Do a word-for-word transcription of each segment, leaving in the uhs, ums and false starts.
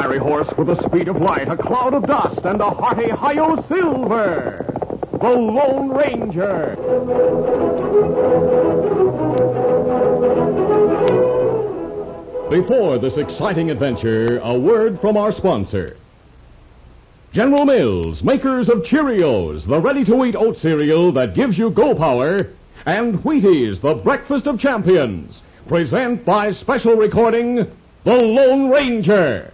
fiery horse with the speed of light, a cloud of dust, and a hearty Hi-Yo Silver, the Lone Ranger. Before this exciting adventure, a word from our sponsor. General Mills, makers of Cheerios, the ready-to-eat oat cereal that gives you go power, and Wheaties, the breakfast of champions, present by special recording, The Lone Ranger.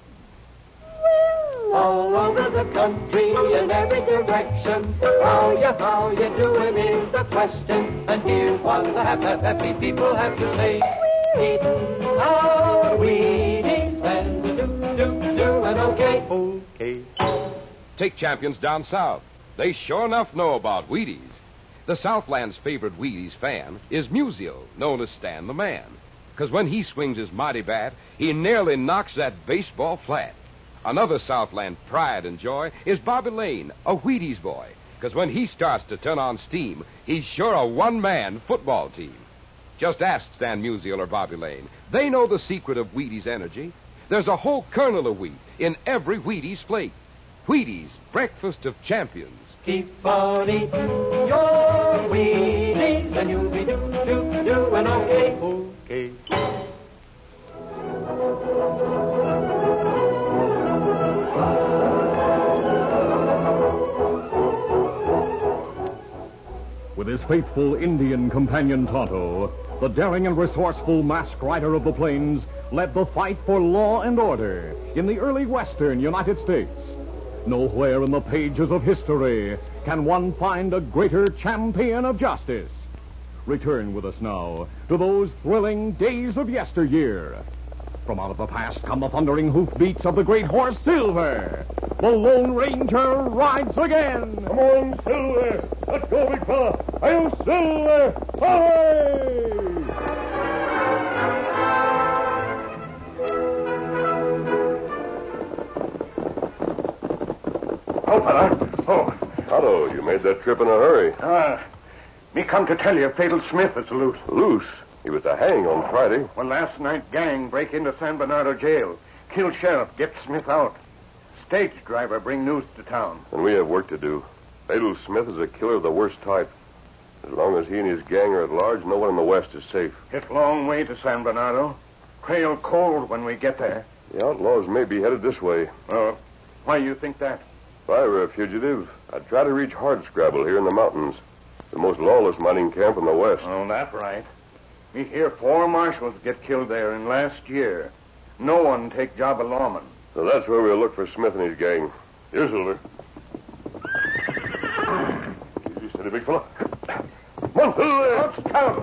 All over the country in every direction, how you, how you doing is the question. And here's what the happy, happy people have to say. Eating our Wheaties and do, do, doing okay. Okay. Take champions down south. They sure enough know about Wheaties. The Southland's favorite Wheaties fan is Musial, known as Stan the Man. Because when he swings his mighty bat, he nearly knocks that baseball flat. Another Southland pride and joy is Bobby Lane, a Wheaties boy. Because when he starts to turn on steam, he's sure a one-man football team. Just ask Stan Musial or Bobby Lane. They know the secret of Wheaties energy. There's a whole kernel of wheat in every Wheaties flake. Wheaties, breakfast of champions. Keep on eating your Wheaties and you'll be do, do, doing okay. Okay. With his faithful Indian companion Tonto, the daring and resourceful masked rider of the plains led the fight for law and order in the early western United States. Nowhere in the pages of history can one find a greater champion of justice. Return with us now to those thrilling days of yesteryear. From out of the past come the thundering hoofbeats of the great horse Silver. The Lone Ranger rides again. Come on, Silver. Let's go, big fella. Hi-yo, Silver. Away! Oh, fella. Oh. Otto, you made that trip in a hurry. Ah, me come to tell you, Fatal Smith is loose. Loose? He was a hang on Friday. Well, last night, gang break into San Bernardo jail. Kill sheriff, get Smith out. Stage driver bring news to town. And we have work to do. Fatal Smith is a killer of the worst type. As long as he and his gang are at large, no one in the West is safe. It's a long way to San Bernardo. Trail cold when we get there. The outlaws may be headed this way. Oh, why you think that? If I were a fugitive, I'd try to reach Hardscrabble here in the mountains. The most lawless mining camp in the West. Oh, that's right. Me hear four marshals get killed there in last year. No one take job of lawman. So that's where we'll look for Smith and his gang. Here, Silver. Easy, steady, big fella. Come on, Silver. Let's count.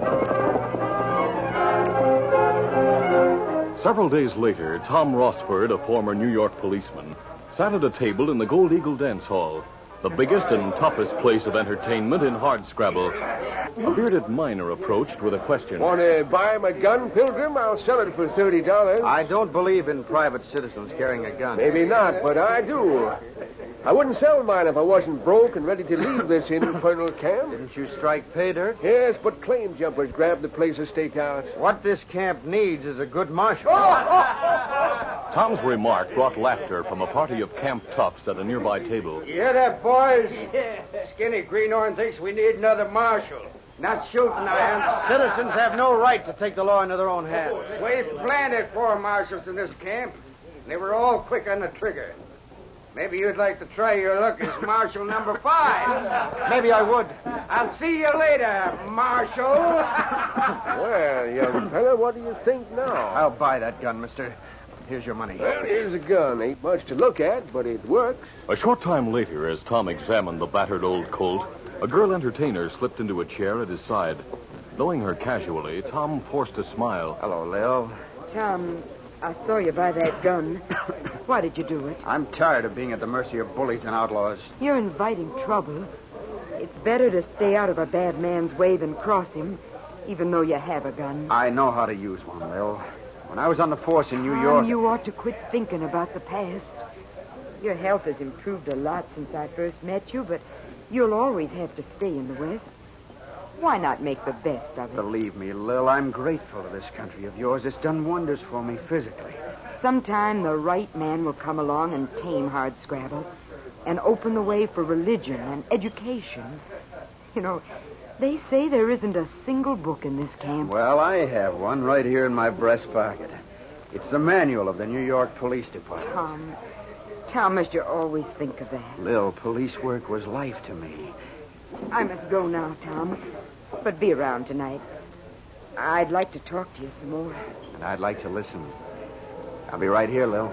Several days later, Tom Rossford, a former New York policeman, sat at a table in the Gold Eagle Dance Hall, the biggest and toughest place of entertainment in Hardscrabble. A bearded miner approached with a question. Want to buy my gun, Pilgrim? I'll sell it for thirty dollars. I don't believe in private citizens carrying a gun. Maybe not, but I do. I wouldn't sell mine if I wasn't broke and ready to leave this infernal camp. Didn't you strike pay dirt? Yes, but claim jumpers grabbed the place of stakeout. What this camp needs is a good marshal. Tom's remark brought laughter from a party of camp toughs at a nearby table. You hear that, boys? Skinny Greenhorn thinks we need another marshal. Not shooting irons. Citizens have no right to take the law into their own hands. We've planted four marshals in this camp, and they were all quick on the trigger. Maybe you'd like to try your luck as Marshal number five. Maybe I would. I'll see you later, Marshal. Well, young fella, what do you think now? I'll buy that gun, mister. Here's your money. Well, here's a gun. Ain't much to look at, but it works. A short time later, as Tom examined the battered old Colt, a girl entertainer slipped into a chair at his side. Knowing her casually, Tom forced a smile. Hello, Lil. Tom, I saw you buy that gun. Why did you do it? I'm tired of being at the mercy of bullies and outlaws. You're inviting trouble. It's better to stay out of a bad man's way than cross him, even though you have a gun. I know how to use one, Lil. When I was on the force in New Tom, York... you ought to quit thinking about the past. Your health has improved a lot since I first met you, but you'll always have to stay in the West. Why not make the best of it? Believe me, Lil, I'm grateful to this country of yours. It's done wonders for me physically. Sometime the right man will come along and tame hardscrabble and open the way for religion and education. You know, they say there isn't a single book in this camp. Well, I have one right here in my breast pocket. It's the manual of the New York Police Department. Tom, Tom, must you always think of that? Lil, police work was life to me. I must go now, Tom. But be around tonight. I'd like to talk to you some more. And I'd like to listen. I'll be right here, Lil.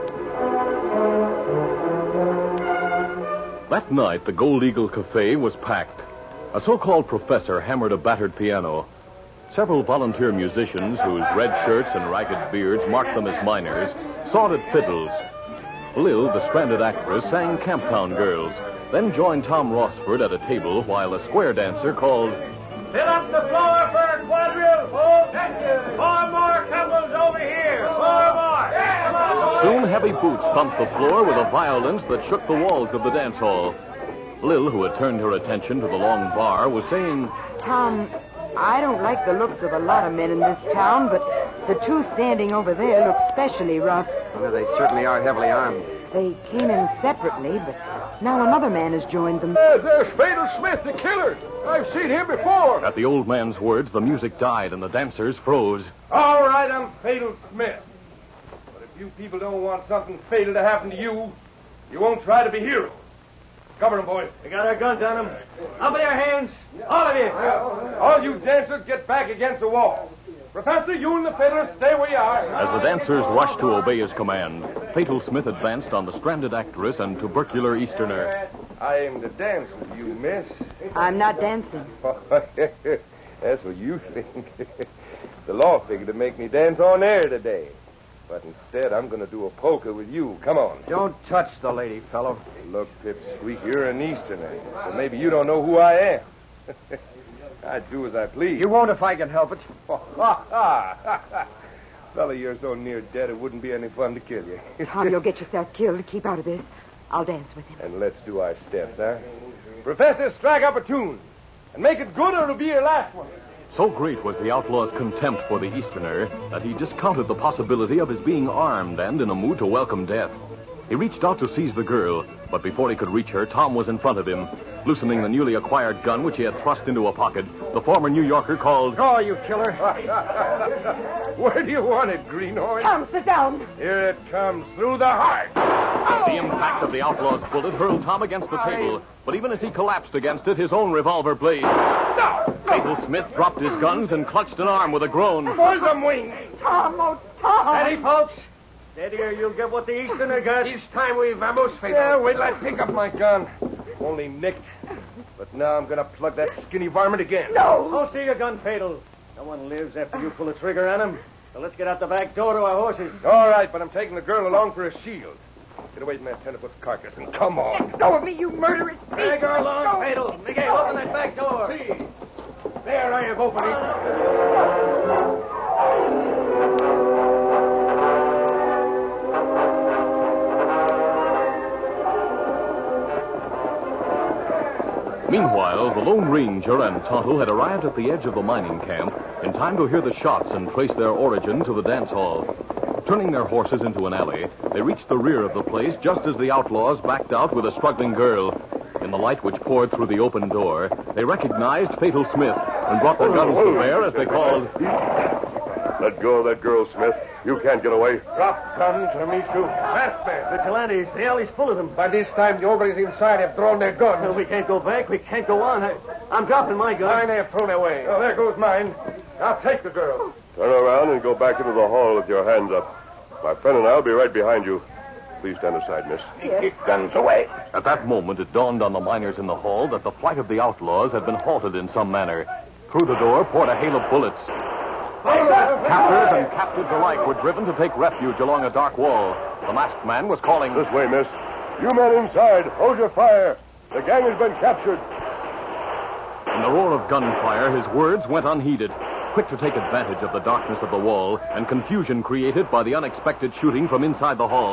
That night, the Gold Eagle Cafe was packed. A so-called professor hammered a battered piano. Several volunteer musicians, whose red shirts and ragged beards marked them as miners, sawed at fiddles. Lil, the stranded actress, sang Camptown Girls, then joined Tom Rossford at a table while a square dancer called... Fill up the floor for a quadrille, folks. Four more couples over here. Four more. Yeah, come on, boys. Soon heavy boots thumped the floor with a violence that shook the walls of the dance hall. Lil, who had turned her attention to the long bar, was saying... Tom, I don't like the looks of a lot of men in this town, but the two standing over there look especially rough. Well, they certainly are heavily armed. They came in separately, but now another man has joined them. Uh, there's Fatal Smith, the killer. I've seen him before. At the old man's words, the music died and the dancers froze. All right, I'm Fatal Smith. But if you people don't want something fatal to happen to you, you won't try to be heroes. Cover them, boys. We got our guns on them. Up with your hands. All of you. All you dancers get back against the wall. Professor, you and the fiddler stay where you are. As the dancers rushed to obey his command, Fatal Smith advanced on the stranded actress and tubercular Easterner. I aim to dance with you, miss. I'm not dancing. That's what you think. The law figured to make me dance on air today. But instead, I'm going to do a polka with you. Come on. Don't touch the lady, fellow. Look, Pipsqueak, you're an Easterner, so maybe you don't know who I am. I do as I please. You won't if I can help it. Fella, you're so near dead it wouldn't be any fun to kill you. Tom, you'll get yourself killed. Keep out of this. I'll dance with him. And let's do our steps, huh? Professor, strike up a tune. And make it good or it'll be your last one. So great was the outlaw's contempt for the Easterner that he discounted the possibility of his being armed and in a mood to welcome death. He reached out to seize the girl, but before he could reach her, Tom was in front of him. Loosening the newly acquired gun, which he had thrust into a pocket, the former New Yorker called... Oh, you killer. Where do you want it, Greenhorn? Tom, sit down. Here it comes, through the heart. The impact of the outlaw's bullet hurled Tom against the table, but even as he collapsed against it, his own revolver blazed. No! Fatal Smith dropped his guns and clutched an arm with a groan. For them wings. Tom, oh, Tom. Steady, folks. Steady or you'll get what the Easterner got. This time we vamos, Fatal. Yeah, wait till I pick up my gun. Only nicked. But now I'm going to plug that skinny varmint again. No. Don't see your gun, Fatal. No one lives after you pull the trigger on him. So let's get out the back door to our horses. All right, but I'm taking the girl along for a shield. Get away from that tenderfoot's carcass and come on. Let go of me, you murderous thief. Drag her along, Fatal. Miguel, open that back door. See. There I have opened it. Meanwhile, the Lone Ranger and Tonto had arrived at the edge of the mining camp in time to hear the shots and trace their origin to the dance hall. Turning their horses into an alley, they reached the rear of the place just as the outlaws backed out with a struggling girl. In the light which poured through the open door, they recognized Fatal Smith and brought their guns to bear as they called... Let go of that girl, Smith. You can't get away. Drop guns or me too. Fast man. Vigilantes. The alley's full of them. By this time, the orderlies inside have thrown their guns. Well, we can't go back. We can't go on. I, I'm dropping my gun. Mine have thrown away. Oh, there goes mine. I'll take the girl. Turn around and go back into the hall with your hands up. My friend and I'll be right behind you. Please stand aside, miss. Yes. Keep guns away. At that moment, it dawned on the miners in the hall that the flight of the outlaws had been halted in some manner. Through the door poured a hail of bullets. Captors and captives alike were driven to take refuge along a dark wall. The masked man was calling... This way, miss. You men inside, hold your fire. The gang has been captured. In the roar of gunfire, his words went unheeded. Quick to take advantage of the darkness of the wall and confusion created by the unexpected shooting from inside the hall,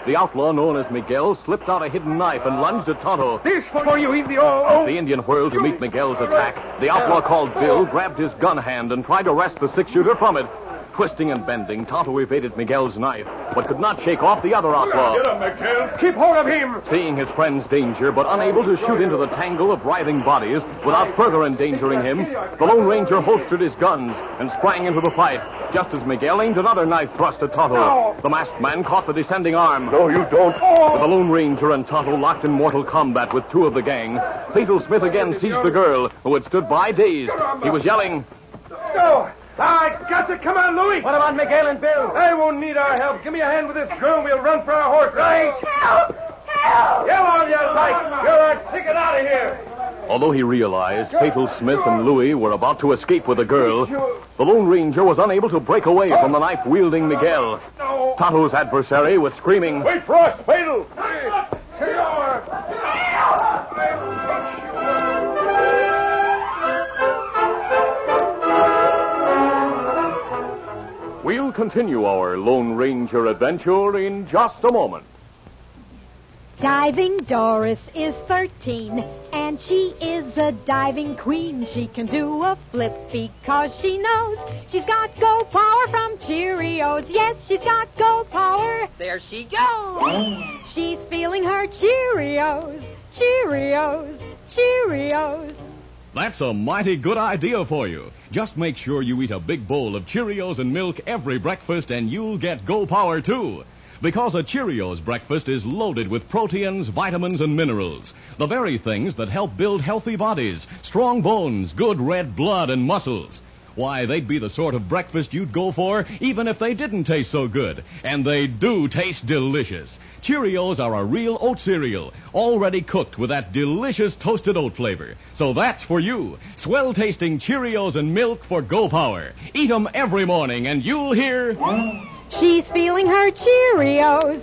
the outlaw known as Miguel slipped out a hidden knife and lunged at Tonto. This for you, Indio. The Indian whirled to meet Miguel's attack. The outlaw called Bill grabbed his gun hand and tried to wrest the six-shooter from it. Twisting and bending, Tonto evaded Miguel's knife, but could not shake off the other outlaw. Get him, Miguel. Keep hold of him. Seeing his friend's danger, but unable to shoot into the tangle of writhing bodies without further endangering him, the Lone Ranger holstered his guns and sprang into the fight, just as Miguel aimed another knife thrust at Tonto. The masked man caught the descending arm. No, you don't. With the Lone Ranger and Tonto locked in mortal combat with two of the gang, Fatal Smith again seized the girl, who had stood by dazed. He was yelling, Go! I got to. Come on, Louis. What about Miguel and Bill? They won't need our help. Give me a hand with this girl and we'll run for our horses. Right. Help! Help! Yell all you like. You're our ticket out of here. Although he realized Fatal Smith and Louis were about to escape with the girl, the Lone Ranger was unable to break away from the knife-wielding Miguel. Tonto's adversary was screaming, Wait for us, Fatal! We'll continue our Lone Ranger adventure in just a moment. Diving Doris is thirteen, and she is a diving queen. She can do a flip because she knows she's got go power from Cheerios. Yes, she's got go power. There she goes. She's feeling her Cheerios, Cheerios, Cheerios. That's a mighty good idea for you. Just make sure you eat a big bowl of Cheerios and milk every breakfast, and you'll get Go Power, too. Because a Cheerios breakfast is loaded with proteins, vitamins, and minerals. The very things that help build healthy bodies, strong bones, good red blood, and muscles. Why, they'd be the sort of breakfast you'd go for even if they didn't taste so good. And they do taste delicious. Cheerios are a real oat cereal, already cooked with that delicious toasted oat flavor. So that's for you. Swell-tasting Cheerios and milk for Go Power. Eat 'em every morning and you'll hear... She's feeling her Cheerios.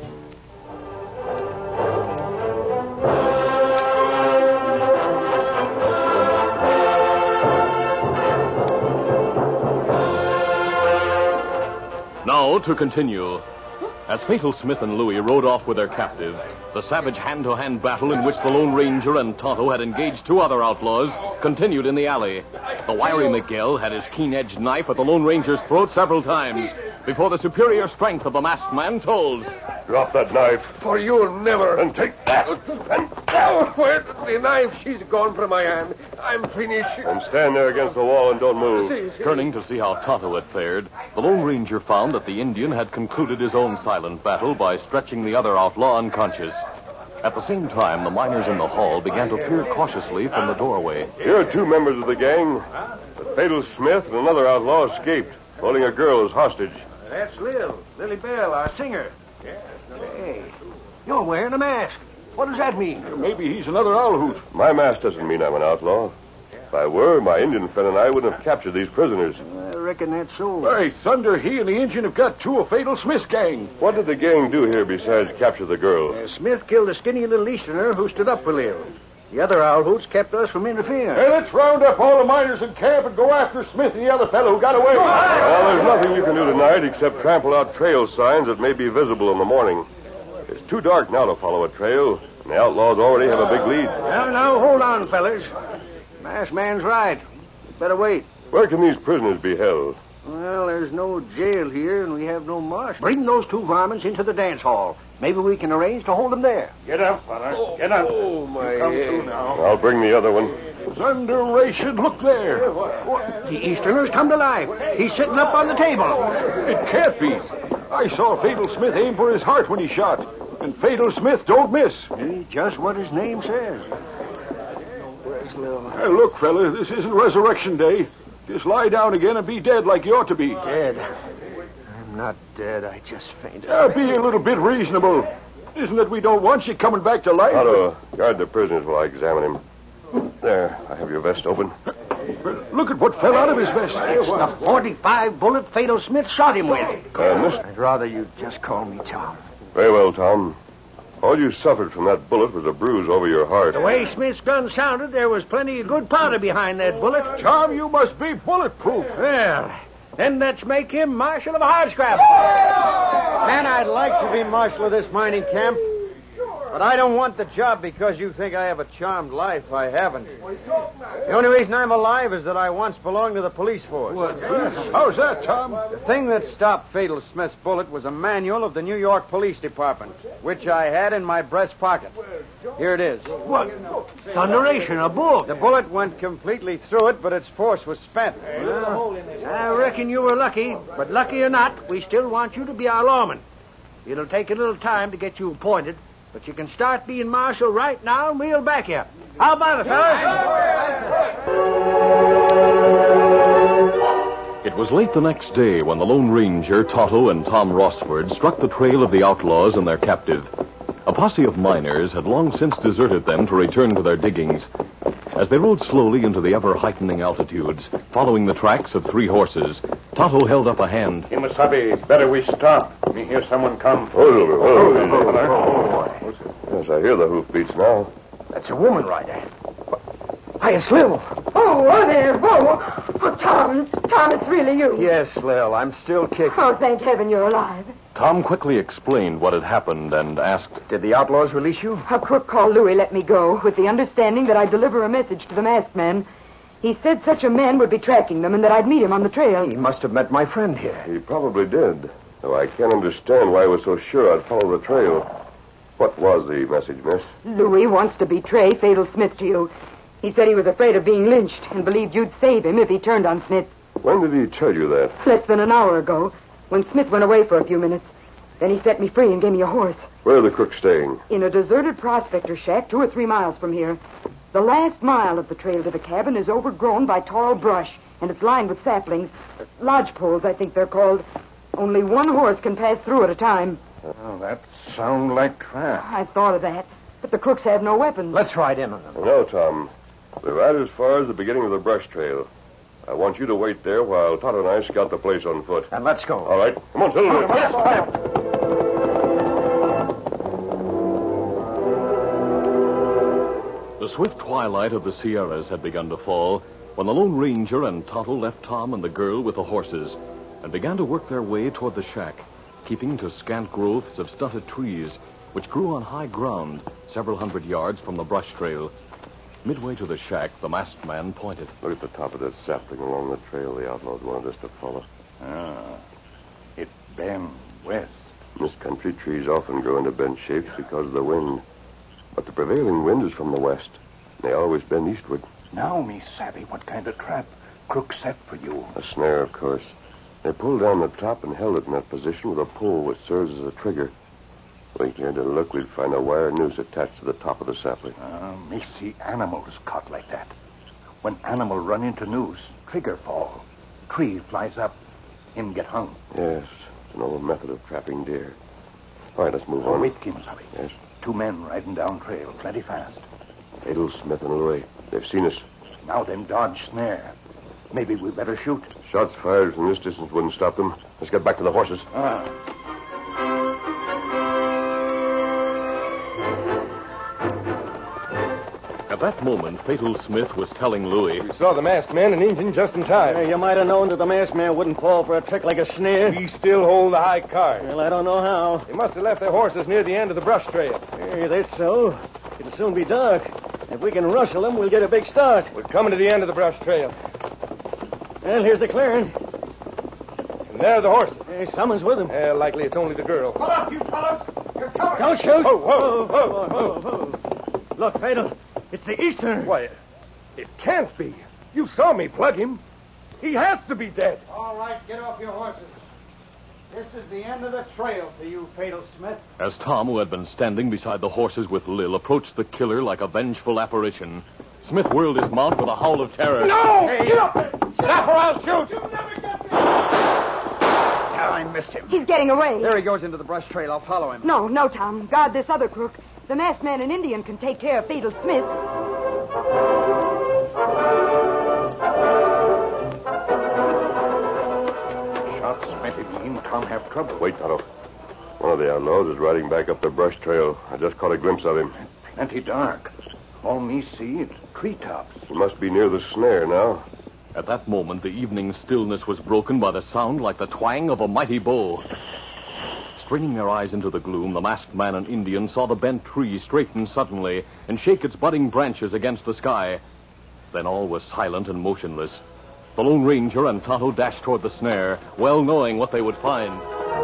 Now to continue. As Fatal Smith and Louis rode off with their captive, the savage hand-to-hand battle in which the Lone Ranger and Tonto had engaged two other outlaws continued in the alley. The wiry Miguel had his keen-edged knife at the Lone Ranger's throat several times before the superior strength of the masked man told. Drop that knife. For you'll never. And take that. And now, where's the knife? She's gone from my hand. I'm finished. And stand there against the wall and don't move. Turning to see how Tonto had fared, the Lone Ranger found that the Indian had concluded his own silent battle by stretching the other outlaw unconscious. At the same time, the miners in the hall began to peer cautiously from the doorway. Here are two members of the gang. But Fatal Smith and another outlaw escaped, holding a girl as hostage. That's Lil, Lily Bell, our singer. Hey, you're wearing a mask. What does that mean? Maybe he's another owl hoot. My mask doesn't mean I'm an outlaw. If I were, my Indian friend and I wouldn't have captured these prisoners. I reckon that's so. Hey, Thunder, he and the Indian have got two of Fatal Smith's gang. What did the gang do here besides capture the girl? Uh, Smith killed a skinny little Easterner who stood up for Lil. The other owl hoots kept us from interfering. Hey, let's round up all the miners in camp and go after Smith and the other fellow who got away. Well, there's nothing you can do tonight except trample out trail signs that may be visible in the morning. It's too dark now to follow a trail, and the outlaws already have a big lead. Now, now, hold on, fellas. Masked man's right. Better wait. Where can these prisoners be held? Well, there's no jail here, and we have no marshal. Bring those two varmints into the dance hall. Maybe we can arrange to hold them there. Get up, fella. Get up. Oh, my Come head. to now. I'll bring the other one. Thunderation, look there. The Easterner's come to life. He's sitting up on the table. It can't be. I saw Fatal Smith aim for his heart when he shot. And Fatal Smith don't miss. Hey, just what his name says. Where's Lil? Hey, look, fella, this isn't Resurrection Day. Just lie down again and be dead like you ought to be. Dead. I'm not dead. I just fainted. Uh, be a little bit reasonable. Isn't it we don't want you coming back to life? Tonto, guard the prisoners while I examine him. There, I have your vest open. Look at what fell out of his vest. It's the forty-five bullet Fatal Smith shot him with. Uh, mister... I'd rather you just call me Tom. Very well, Tom. All you suffered from that bullet was a bruise over your heart. The way Smith's gun sounded, there was plenty of good powder behind that bullet. Tom, you must be bulletproof. Well, Then let's make him marshal of Hardscrabble. Man, I'd like to be marshal of this mining camp. But I don't want the job because you think I have a charmed life. I haven't. The only reason I'm alive is that I once belonged to the police force. What? How's that, Tom? The thing that stopped Fatal Smith's bullet was a manual of the New York Police Department, which I had in my breast pocket. Here it is. What? Thunderation, a book. The bullet went completely through it, but its force was spent. Well, I reckon you were lucky, but lucky or not, we still want you to be our lawman. It'll take a little time to get you appointed, but you can start being marshal right now, and we'll back you. How about it, fellas? It was late the next day when the Lone Ranger, Tonto, and Tom Rossford struck the trail of the outlaws and their captive. A posse of miners had long since deserted them to return to their diggings. As they rode slowly into the ever-heightening altitudes, following the tracks of three horses, Tonto held up a hand. Kimasabi, better we stop. Me hear someone come. Oh, oh, oh, oh. Yes, I hear the hoofbeats now. That's a woman rider. Hiya, Slill. Oh, oh there, Bo. Oh, Tom. Tom, it's really you. Yes, Lil, I'm still kicking. Oh, thank heaven you're alive. Tom quickly explained what had happened and asked, Did the outlaws release you? A crook called Louis let me go, with the understanding that I'd deliver a message to the masked man. He said such a man would be tracking them and that I'd meet him on the trail. He must have met my friend here. He probably did, though I can't understand why he was so sure I'd follow the trail. What was the message, miss? Louis wants to betray Fatal Smith to you. He said he was afraid of being lynched and believed you'd save him if he turned on Smith. When did he tell you that? Less than an hour ago, when Smith went away for a few minutes. Then he set me free and gave me a horse. Where are the crooks staying? In a deserted prospector shack two or three miles from here. The last mile of the trail to the cabin is overgrown by tall brush, and it's lined with saplings. Lodgepoles, I think they're called. Only one horse can pass through at a time. Oh, that sounds like trap. I thought of that, but the crooks have no weapons. Let's ride in on them. No, Tom. We ride as far as the beginning of the brush trail. I want you to wait there while Todd and I scout the place on foot. And let's go. All right. Come on, Silver. The swift twilight of the Sierras had begun to fall when the Lone Ranger and Tonto left Tom and the girl with the horses and began to work their way toward the shack, keeping to scant growths of stunted trees which grew on high ground several hundred yards from the brush trail. Midway to the shack, the masked man pointed. Look at the top of that sapling along the trail the outlaws wanted us to follow. Ah, it bends west. This country trees often grow into bent shapes because of the wind. But the prevailing wind is from the west. They always bend eastward. Now me savvy what kind of trap crook set for you. A snare, of course. They pulled down the top and held it in that position with a pole which serves as a trigger. If we had to look, we'd find a wire noose attached to the top of the sapling. Uh, me see animals caught like that. When animal run into noose, trigger fall. Tree flies up, him get hung. Yes, it's an old method of trapping deer. All right, let's move on. Wait, Kimasabi. Yes? Two men riding down trail, plenty fast. Fatal Smith and Louis. They've seen us. Now them dodge snare. Maybe we better shoot. Shots fired from this distance wouldn't stop them. Let's get back to the horses. Ah. At that moment, Fatal Smith was telling Louis, We saw the masked man and Injun just in time. Uh, you might have known that the masked man wouldn't fall for a trick like a snare. We still hold the high card. Well, I don't know how. They must have left their horses near the end of the brush trail. Hey, that's so. It'll soon be dark. If we can rustle them, we'll get a big start. We're coming to the end of the brush trail. Well, here's the clearing. And there are the horses. Hey, someone's with them. Uh, likely it's only the girl. Hold up, you fellas. You're coming. Don't shoot. Whoa, whoa, whoa, whoa, whoa. Look, Fatal. It's the Easterner. Why, it can't be. You saw me plug him. He has to be dead. All right, get off your horses. This is the end of the trail for you, Fatal Smith. as Tom, who had been standing beside the horses with Lil, approached the killer like a vengeful apparition, Smith whirled his mount with a howl of terror. No! Hey, Get up there! Stop or I'll shoot! You'll never get me! Ah, I missed him. He's getting away. There he goes into the brush trail. I'll follow him. No, no, Tom. Guard this other crook. The masked man and Indian can take care of Fatal Smith. Shots maybe mean Tom have trouble. Wait, Tonto. One of the outlaws is riding back up the brush trail. I just caught a glimpse of him. Plenty dark. All me see is treetops. He must be near the snare now. At that moment, the evening stillness was broken by the sound like the twang of a mighty bow. Straining their eyes into the gloom, the masked man and Indian saw the bent tree straighten suddenly and shake its budding branches against the sky. Then all was silent and motionless. The Lone Ranger and Tonto dashed toward the snare, well knowing what they would find.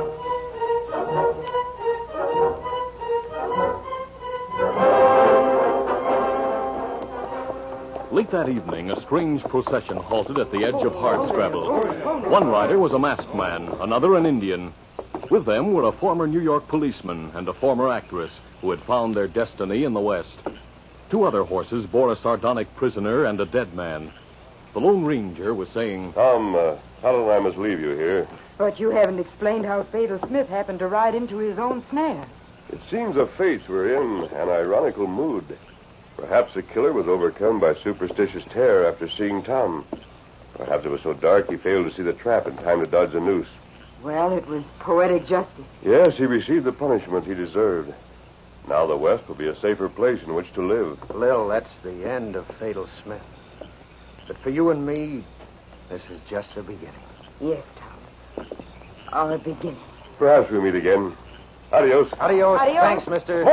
Late that evening, a strange procession halted at the edge of Hardscrabble. One rider was a masked man, another an Indian. With them were a former New York policeman and a former actress who had found their destiny in the West. Two other horses bore a sardonic prisoner and a dead man. The Lone Ranger was saying, Tom, uh, Hal and I must leave you here. But you haven't explained how Fatal Smith happened to ride into his own snare. It seems the fates were in an ironical mood. Perhaps the killer was overcome by superstitious terror after seeing Tom. Perhaps it was so dark he failed to see the trap in time to dodge the noose. Well, it was poetic justice. Yes, he received the punishment he deserved. Now the West will be a safer place in which to live. Lil, that's the end of Fatal Smith. But for you and me, this is just the beginning. Yes, Tom. Our beginning. Perhaps we'll meet again. Adios. Adios. Adios. Thanks, mister.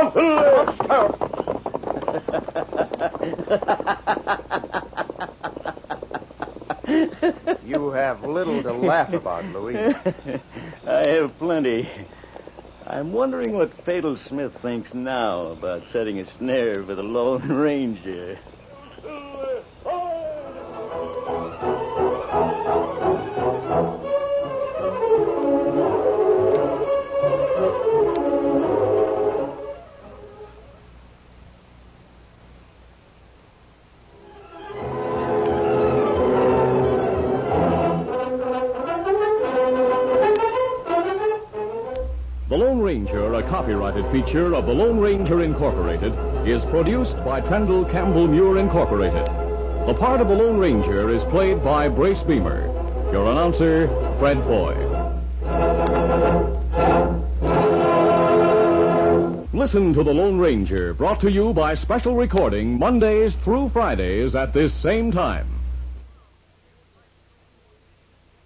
You have little to laugh about, Louis. I have plenty. I'm wondering what Fatal Smith thinks now about setting a snare for the Lone Ranger. The Lone Ranger, a copyrighted feature of the Lone Ranger Incorporated, is produced by Trendle Campbell Muir Incorporated. The part of the Lone Ranger is played by Brace Beamer. Your announcer, Fred Foy. Listen to The Lone Ranger, brought to you by special recording Mondays through Fridays at this same time.